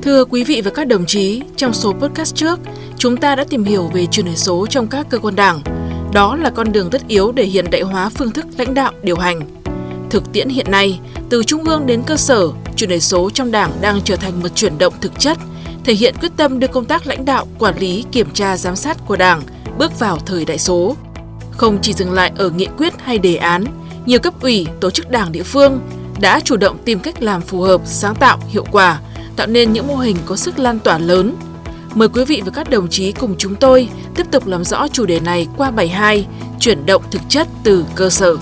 Thưa quý vị và các đồng chí, trong số podcast trước, chúng ta đã tìm hiểu về chuyển đổi số trong các cơ quan đảng. Đó là con đường tất yếu để hiện đại hóa phương thức lãnh đạo, điều hành. Thực tiễn hiện nay, từ trung ương đến cơ sở, chuyển đổi số trong đảng đang trở thành một chuyển động thực chất, thể hiện quyết tâm đưa công tác lãnh đạo, quản lý, kiểm tra, giám sát của đảng bước vào thời đại số. Không chỉ dừng lại ở nghị quyết hay đề án, nhiều cấp ủy, tổ chức đảng địa phương đã chủ động tìm cách làm phù hợp, sáng tạo, hiệu quả, tạo nên những mô hình có sức lan tỏa lớn. Mời quý vị và các đồng chí cùng chúng tôi tiếp tục làm rõ chủ đề này qua bài 2, chuyển động thực chất từ cơ sở.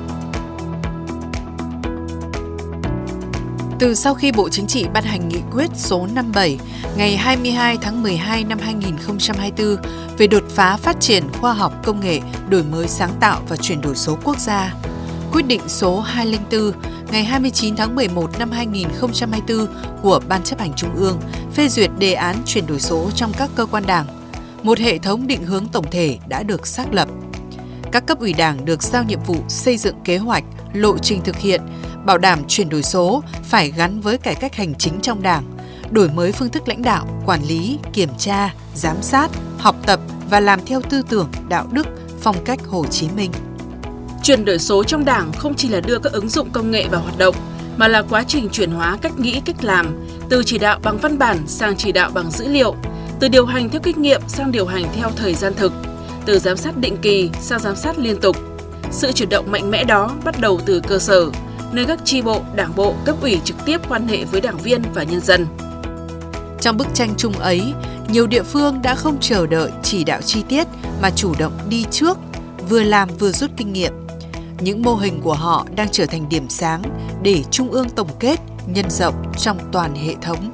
Từ sau khi Bộ Chính trị ban hành nghị quyết số 57 ngày 22 tháng 12 năm 2024 về đột phá phát triển khoa học công nghệ, đổi mới sáng tạo và chuyển đổi số quốc gia, quyết định số 204 ngày 29 tháng 11 năm 2024 của Ban Chấp hành Trung ương phê duyệt đề án chuyển đổi số trong các cơ quan đảng, một hệ thống định hướng tổng thể đã được xác lập. Các cấp ủy đảng được giao nhiệm vụ xây dựng kế hoạch, lộ trình thực hiện, bảo đảm chuyển đổi số phải gắn với cải cách hành chính trong đảng, đổi mới phương thức lãnh đạo, quản lý, kiểm tra, giám sát, học tập và làm theo tư tưởng, đạo đức, phong cách Hồ Chí Minh. Chuyển đổi số trong đảng không chỉ là đưa các ứng dụng công nghệ vào hoạt động, mà là quá trình chuyển hóa cách nghĩ, cách làm, từ chỉ đạo bằng văn bản sang chỉ đạo bằng dữ liệu, từ điều hành theo kinh nghiệm sang điều hành theo thời gian thực, từ giám sát định kỳ sang giám sát liên tục. Sự chuyển động mạnh mẽ đó bắt đầu từ cơ sở, nơi các chi bộ, đảng bộ, cấp ủy trực tiếp quan hệ với đảng viên và nhân dân. Trong bức tranh chung ấy, nhiều địa phương đã không chờ đợi chỉ đạo chi tiết mà chủ động đi trước, vừa làm vừa rút kinh nghiệm. Những mô hình của họ đang trở thành điểm sáng để Trung ương tổng kết, nhân rộng trong toàn hệ thống.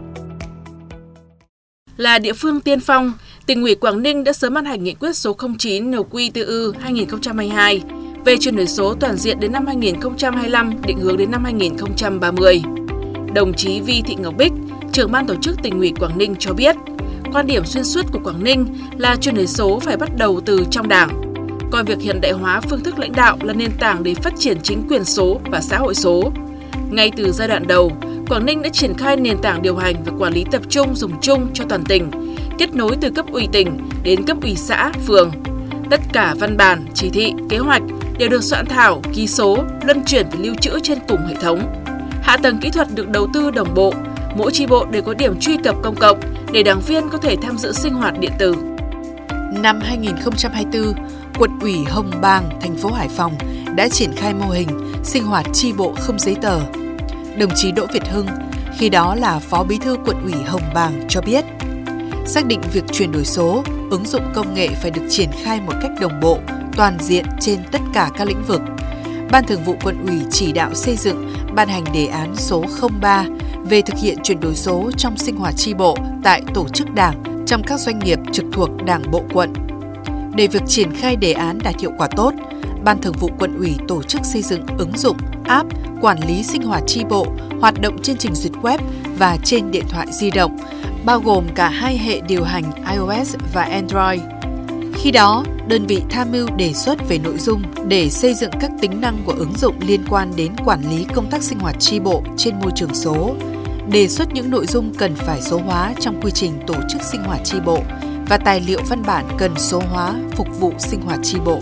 Là địa phương tiên phong, Tỉnh ủy Quảng Ninh đã sớm ban hành nghị quyết số 09 NQ-TU-2022 về chuyển đổi số toàn diện đến năm 2025, định hướng đến năm 2030. Đồng chí Vi Thị Ngọc Bích, trưởng ban tổ chức Tỉnh ủy Quảng Ninh cho biết, quan điểm xuyên suốt của Quảng Ninh là chuyển đổi số phải bắt đầu từ trong đảng, coi việc hiện đại hóa phương thức lãnh đạo là nền tảng để phát triển chính quyền số và xã hội số. Ngay từ giai đoạn đầu, Quảng Ninh đã triển khai nền tảng điều hành và quản lý tập trung dùng chung cho toàn tỉnh, kết nối từ cấp ủy tỉnh đến cấp ủy xã, phường. Tất cả văn bản, chỉ thị, kế hoạch đều được soạn thảo, ký số, luân chuyển và lưu trữ trên cùng hệ thống. Hạ tầng kỹ thuật được đầu tư đồng bộ, mỗi chi bộ đều có điểm truy cập công cộng để đảng viên có thể tham dự sinh hoạt điện tử. Năm 2024, Quận ủy Hồng Bàng, thành phố Hải Phòng đã triển khai mô hình sinh hoạt chi bộ không giấy tờ. Đồng chí Đỗ Việt Hưng, khi đó là Phó Bí thư Quận ủy Hồng Bàng cho biết, xác định việc chuyển đổi số, ứng dụng công nghệ phải được triển khai một cách đồng bộ, toàn diện trên tất cả các lĩnh vực. Ban Thường vụ Quận ủy chỉ đạo xây dựng, ban hành đề án số 03 về thực hiện chuyển đổi số trong sinh hoạt chi bộ tại tổ chức đảng trong các doanh nghiệp trực thuộc Đảng bộ quận. Để việc triển khai đề án đạt hiệu quả tốt, Ban Thường vụ Quận ủy tổ chức xây dựng ứng dụng, app quản lý sinh hoạt chi bộ hoạt động trên trình duyệt web và trên điện thoại di động, bao gồm cả hai hệ điều hành iOS và Android. Khi đó, đơn vị tham mưu đề xuất về nội dung để xây dựng các tính năng của ứng dụng liên quan đến quản lý công tác sinh hoạt chi bộ trên môi trường số, đề xuất những nội dung cần phải số hóa trong quy trình tổ chức sinh hoạt chi bộ và tài liệu văn bản cần số hóa phục vụ sinh hoạt chi bộ.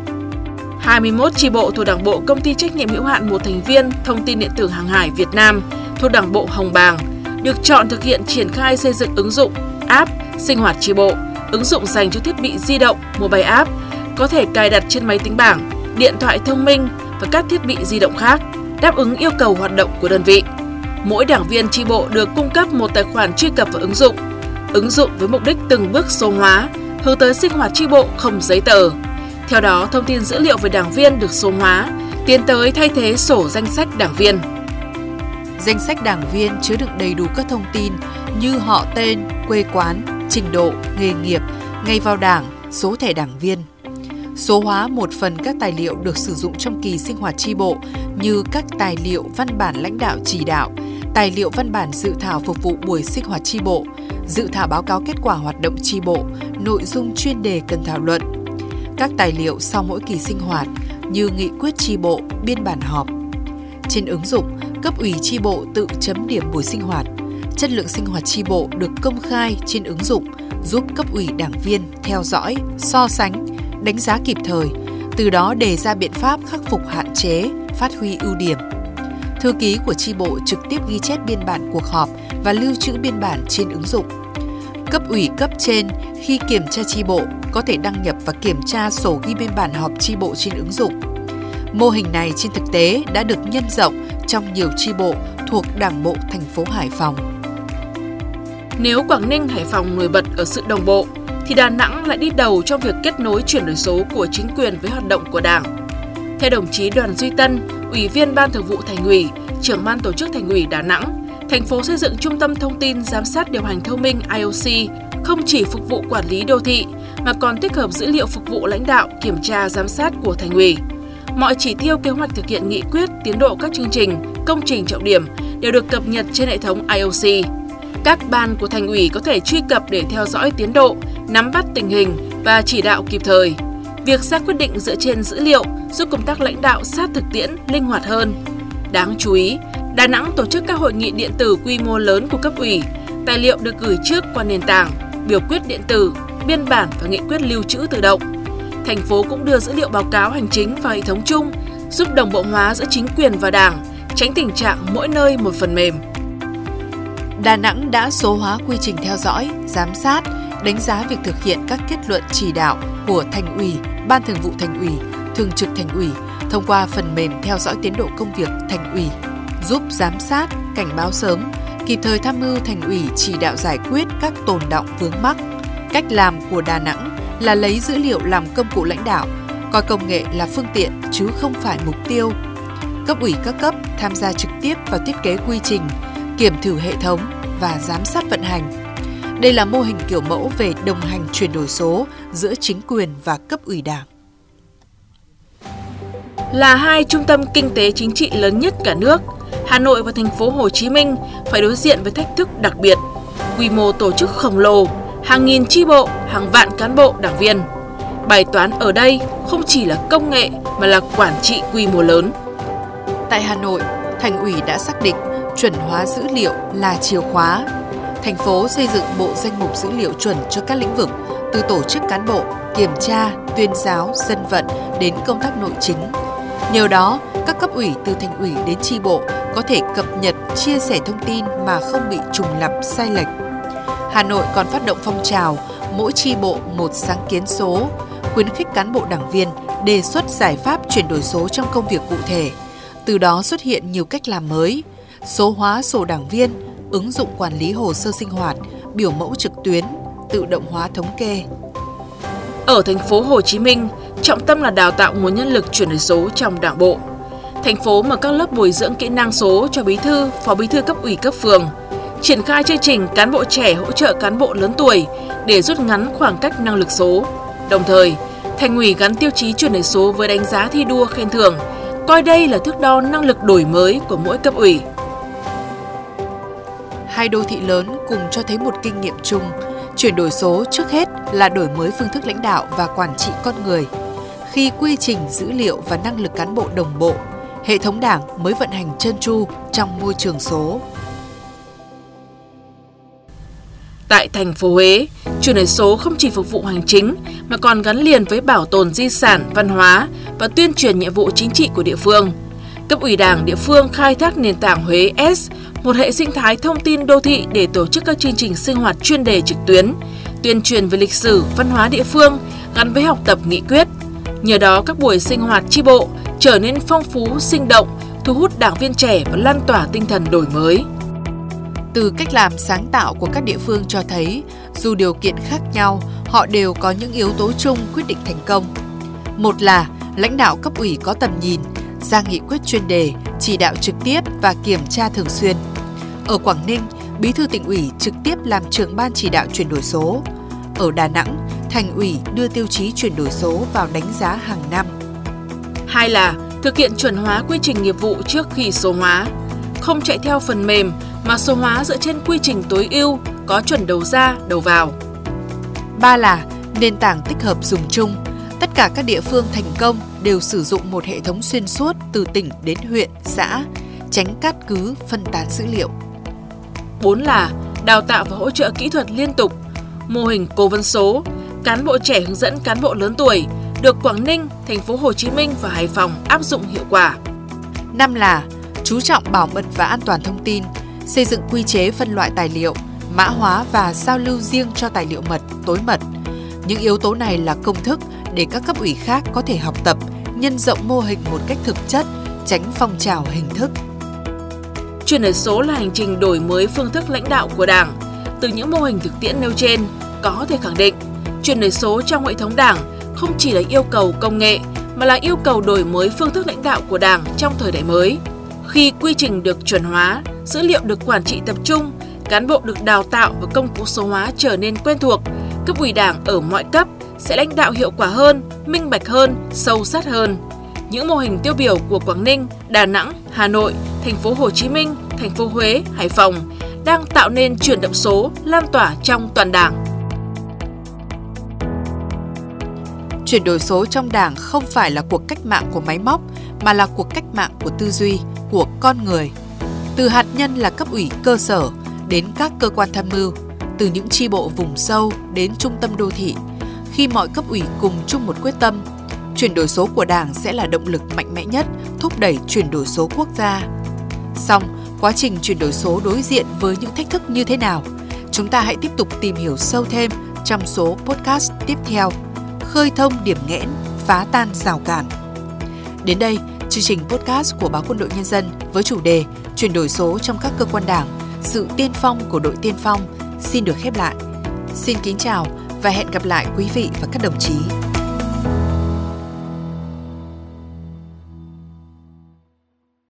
21 chi bộ thuộc Đảng bộ Công ty trách nhiệm hữu hạn một thành viên Thông tin điện tử Hàng hải Việt Nam thuộc Đảng bộ Hồng Bàng được chọn thực hiện triển khai xây dựng ứng dụng, app sinh hoạt chi bộ, ứng dụng dành cho thiết bị di động, mobile app, có thể cài đặt trên máy tính bảng, điện thoại thông minh và các thiết bị di động khác, đáp ứng yêu cầu hoạt động của đơn vị. Mỗi đảng viên chi bộ được cung cấp một tài khoản truy cập vào ứng dụng với mục đích từng bước số hóa, hướng tới sinh hoạt chi bộ không giấy tờ. Theo đó, thông tin dữ liệu về đảng viên được số hóa, tiến tới thay thế sổ danh sách đảng viên. Danh sách đảng viên chứa đựng đầy đủ các thông tin như họ tên, quê quán, trình độ, nghề nghiệp, ngày vào đảng, số thẻ đảng viên. Số hóa một phần các tài liệu được sử dụng trong kỳ sinh hoạt chi bộ như các tài liệu văn bản lãnh đạo chỉ đạo, tài liệu văn bản dự thảo phục vụ buổi sinh hoạt chi bộ, dự thảo báo cáo kết quả hoạt động chi bộ, nội dung chuyên đề cần thảo luận. Các tài liệu sau mỗi kỳ sinh hoạt như nghị quyết chi bộ, biên bản họp. Trên ứng dụng, cấp ủy chi bộ tự chấm điểm buổi sinh hoạt. chất lượng sinh hoạt chi bộ được công khai trên ứng dụng, giúp cấp ủy đảng viên theo dõi, so sánh, đánh giá kịp thời, từ đó đề ra biện pháp khắc phục hạn chế, phát huy ưu điểm. Thư ký của chi bộ trực tiếp ghi chép biên bản cuộc họp và lưu trữ biên bản trên ứng dụng. Cấp ủy cấp trên khi kiểm tra chi bộ có thể đăng nhập và kiểm tra sổ ghi biên bản họp chi bộ trên ứng dụng. Mô hình này trên thực tế đã được nhân rộng trong nhiều chi bộ thuộc Đảng bộ thành phố Hải Phòng. Nếu Quảng Ninh, Hải Phòng nổi bật ở sự đồng bộ, thì Đà Nẵng lại đi đầu trong việc kết nối chuyển đổi số của chính quyền với hoạt động của Đảng. Theo đồng chí Đoàn Duy Tân, Ủy viên Ban Thường vụ Thành ủy, Trưởng ban Tổ chức Thành ủy Đà Nẵng, thành phố xây dựng trung tâm thông tin giám sát điều hành thông minh IOC không chỉ phục vụ quản lý đô thị mà còn tích hợp dữ liệu phục vụ lãnh đạo, kiểm tra, giám sát của Thành ủy. Mọi chỉ tiêu kế hoạch thực hiện nghị quyết, tiến độ các chương trình, công trình trọng điểm đều được cập nhật trên hệ thống IOC. Các ban của Thành ủy có thể truy cập để theo dõi tiến độ, nắm bắt tình hình và chỉ đạo kịp thời. Việc ra quyết định dựa trên dữ liệu giúp công tác lãnh đạo sát thực tiễn, linh hoạt hơn. Đáng chú ý, Đà Nẵng tổ chức các hội nghị điện tử quy mô lớn của cấp ủy, tài liệu được gửi trước qua nền tảng, biểu quyết điện tử, biên bản và nghị quyết lưu trữ tự động. Thành phố cũng đưa dữ liệu báo cáo hành chính vào hệ thống chung, giúp đồng bộ hóa giữa chính quyền và Đảng, tránh tình trạng mỗi nơi một phần mềm. Đà Nẵng đã số hóa quy trình theo dõi, giám sát, đánh giá việc thực hiện các kết luận chỉ đạo của Thành ủy, Ban Thường vụ Thành ủy, Thường trực Thành ủy thông qua phần mềm theo dõi tiến độ công việc Thành ủy, giúp giám sát, cảnh báo sớm, kịp thời tham mưu Thành ủy chỉ đạo giải quyết các tồn đọng vướng mắc. Cách làm của Đà Nẵng là lấy dữ liệu làm công cụ lãnh đạo, coi công nghệ là phương tiện chứ không phải mục tiêu. Cấp ủy các cấp tham gia trực tiếp vào thiết kế quy trình, kiểm thử hệ thống và giám sát vận hành. Đây là mô hình kiểu mẫu về đồng hành chuyển đổi số giữa chính quyền và cấp ủy Đảng. Là hai trung tâm kinh tế chính trị lớn nhất cả nước, Hà Nội và thành phố Hồ Chí Minh phải đối diện với thách thức đặc biệt, quy mô tổ chức khổng lồ, hàng nghìn chi bộ, hàng vạn cán bộ, đảng viên. Bài toán ở đây không chỉ là công nghệ mà là quản trị quy mô lớn. Tại Hà Nội, Thành ủy đã xác định chuẩn hóa dữ liệu là chìa khóa. Thành phố xây dựng bộ danh mục dữ liệu chuẩn cho các lĩnh vực, từ tổ chức cán bộ, kiểm tra, tuyên giáo, dân vận đến công tác nội chính. Nhờ đó, các cấp ủy từ Thành ủy đến chi bộ có thể cập nhật, chia sẻ thông tin mà không bị trùng lặp sai lệch. Hà Nội còn phát động phong trào mỗi chi bộ một sáng kiến số, khuyến khích cán bộ đảng viên đề xuất giải pháp chuyển đổi số trong công việc cụ thể. Từ đó xuất hiện nhiều cách làm mới, số hóa sổ đảng viên, ứng dụng quản lý hồ sơ sinh hoạt, biểu mẫu trực tuyến, tự động hóa thống kê. Ở thành phố Hồ Chí Minh, trọng tâm là đào tạo nguồn nhân lực chuyển đổi số trong Đảng bộ. Thành phố mở các lớp bồi dưỡng kỹ năng số cho bí thư, phó bí thư cấp ủy cấp phường, triển khai chương trình cán bộ trẻ hỗ trợ cán bộ lớn tuổi để rút ngắn khoảng cách năng lực số. Đồng thời, Thành ủy gắn tiêu chí chuyển đổi số với đánh giá thi đua khen thưởng, coi đây là thước đo năng lực đổi mới của mỗi cấp ủy. Hai đô thị lớn cùng cho thấy một kinh nghiệm chung, chuyển đổi số trước hết là đổi mới phương thức lãnh đạo và quản trị con người. Khi quy trình, dữ liệu và năng lực cán bộ đồng bộ, hệ thống Đảng mới vận hành trơn tru trong môi trường số. Tại thành phố Huế, chuyển đổi số không chỉ phục vụ hành chính mà còn gắn liền với bảo tồn di sản, văn hóa và tuyên truyền nhiệm vụ chính trị của địa phương. Cấp ủy Đảng địa phương khai thác nền tảng Huế S, một hệ sinh thái thông tin đô thị để tổ chức các chương trình sinh hoạt chuyên đề trực tuyến, tuyên truyền về lịch sử, văn hóa địa phương gắn với học tập nghị quyết. Nhờ đó, các buổi sinh hoạt chi bộ trở nên phong phú, sinh động, thu hút đảng viên trẻ và lan tỏa tinh thần đổi mới. Từ cách làm sáng tạo của các địa phương cho thấy, dù điều kiện khác nhau, họ đều có những yếu tố chung quyết định thành công. Một là lãnh đạo cấp ủy có tầm nhìn, ra nghị quyết chuyên đề, chỉ đạo trực tiếp và kiểm tra thường xuyên. Ở Quảng Ninh, Bí thư Tỉnh ủy trực tiếp làm trưởng ban chỉ đạo chuyển đổi số. Ở Đà Nẵng, Thành ủy đưa tiêu chí chuyển đổi số vào đánh giá hàng năm. Hai là thực hiện chuẩn hóa quy trình nghiệp vụ trước khi số hóa, không chạy theo phần mềm mà số hóa dựa trên quy trình tối ưu, có chuẩn đầu ra, đầu vào. Ba là nền tảng tích hợp dùng chung. Tất cả các địa phương thành công đều sử dụng một hệ thống xuyên suốt từ tỉnh đến huyện, xã, tránh cát cứ, phân tán dữ liệu. 4 là đào tạo và hỗ trợ kỹ thuật liên tục, mô hình cố vấn số, cán bộ trẻ hướng dẫn cán bộ lớn tuổi được Quảng Ninh, Thành phố Hồ Chí Minh và Hải Phòng áp dụng hiệu quả. 5 là chú trọng bảo mật và an toàn thông tin, xây dựng quy chế phân loại tài liệu, mã hóa và giao lưu riêng cho tài liệu mật, tối mật. Những yếu tố này là công thức để các cấp ủy khác có thể học tập, nhân rộng mô hình một cách thực chất, tránh phong trào hình thức. Chuyển đổi số là hành trình đổi mới phương thức lãnh đạo của Đảng. Từ những mô hình thực tiễn nêu trên, có thể khẳng định, chuyển đổi số trong hệ thống Đảng không chỉ là yêu cầu công nghệ, mà là yêu cầu đổi mới phương thức lãnh đạo của Đảng trong thời đại mới. Khi quy trình được chuẩn hóa, dữ liệu được quản trị tập trung, cán bộ được đào tạo và công cụ số hóa trở nên quen thuộc, cấp ủy Đảng ở mọi cấp sẽ lãnh đạo hiệu quả hơn, minh bạch hơn, sâu sát hơn. Những mô hình tiêu biểu của Quảng Ninh, Đà Nẵng, Hà Nội, Thành phố Hồ Chí Minh, Thành phố Huế, Hải Phòng đang tạo nên chuyển động số lan tỏa trong toàn Đảng. Chuyển đổi số trong Đảng không phải là cuộc cách mạng của máy móc, mà là cuộc cách mạng của tư duy, của con người. Từ hạt nhân là cấp ủy cơ sở đến các cơ quan tham mưu, từ những chi bộ vùng sâu đến trung tâm đô thị. Khi mọi cấp ủy cùng chung một quyết tâm, chuyển đổi số của Đảng sẽ là động lực mạnh mẽ nhất thúc đẩy chuyển đổi số quốc gia. Song, quá trình chuyển đổi số đối diện với những thách thức như thế nào? Chúng ta hãy tiếp tục tìm hiểu sâu thêm trong số podcast tiếp theo, khơi thông điểm nghẽn, phá tan rào cản. Đến đây, chương trình podcast của Báo Quân đội Nhân dân với chủ đề chuyển đổi số trong các cơ quan Đảng, sự tiên phong của đội tiên phong xin được khép lại. Xin kính chào và hẹn gặp lại quý vị và các đồng chí.